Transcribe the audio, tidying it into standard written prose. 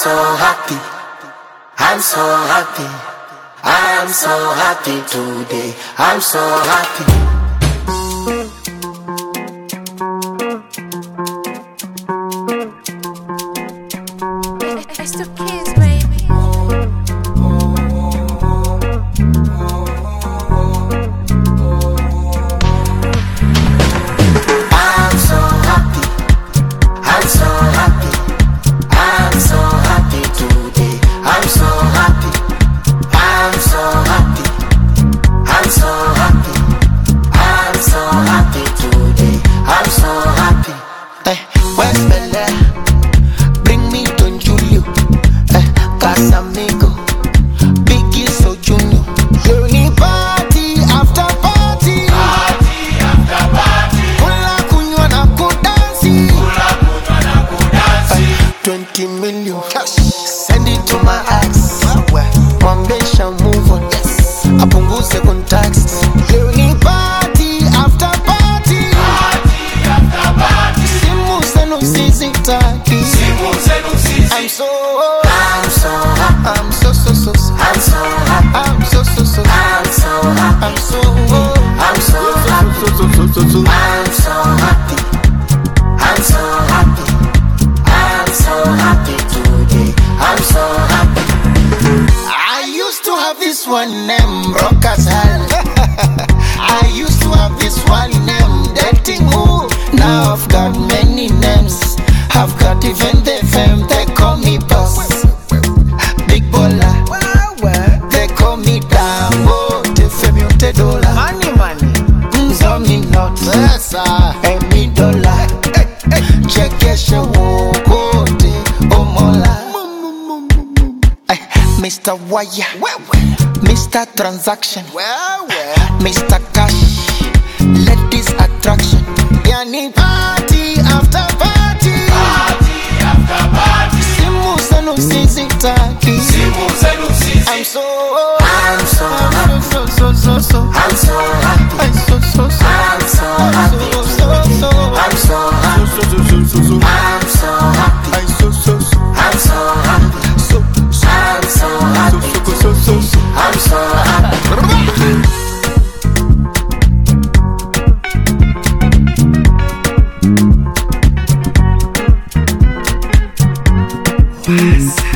so happy. I'm so happy. I'm so happy today. I'm so happy. It's the kids, baby. I'm so happy. I'm so happy. I'm so happy today. I'm so happy. I'm so happy. I'm so happy. I'm so happy today. I'm so happy. Where's Bella? Bring me to Julio. Casamigo. Biggie so Junior. Uni party after party. Party after party. Kula kunywa na kudansi. Kula kunywa na kudansi. 20 million cash. Send it to my ex. Mwambesha move on. Apunguze contact. Uni party after party. Party after party. Simu zenu sizitaki. Simu zenu sisi. I'm so happy. I'm so I'm so happy. I'm so I'm so happy. I'm so happy. I'm so happy. I'm so happy. I'm so happy today. I'm so happy. I used to have this one name, broke as hell. I used to have this one name, dating who. Now I've got many names. I've got even the fame. They call me boss, big baller. They call me Dambo, the fame you te dollar. Money. Nzomi not, emi dollar. Chekeshe wokote omola. Mr. Wire, Mr. Transaction, Mr. Cash, ladies attraction. Yani party after party. Party after party. Simu zenu sizitaki. Simu zenu sisi. I'm so happy. I'm so happy. I'm so happy. I'm so happy. I'm so happy. I'm so happy. I'm so happy. I'm so happy.